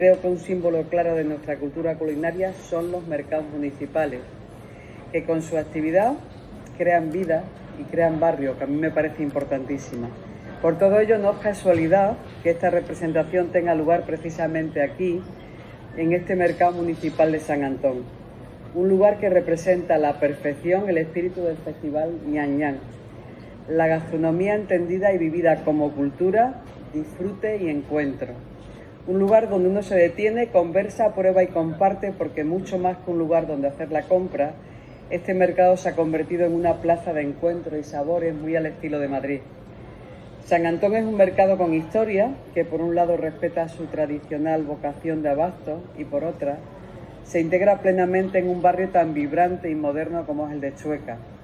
Creo que un símbolo claro de nuestra cultura culinaria son los mercados municipales, que con su actividad crean vida y crean barrio, que a mí me parece importantísima. Por todo ello, no es casualidad que esta representación tenga lugar precisamente aquí, en este mercado municipal de San Antón, un lugar que representa a la perfección el espíritu del festival Ñan Ñan, la gastronomía entendida y vivida como cultura, disfrute y encuentro. Un lugar donde uno se detiene, conversa, prueba y comparte, porque mucho más que un lugar donde hacer la compra, este mercado se ha convertido en una plaza de encuentro y sabores muy al estilo de Madrid. San Antón es un mercado con historia que por un lado respeta su tradicional vocación de abasto y por otra se integra plenamente en un barrio tan vibrante y moderno como es el de Chueca.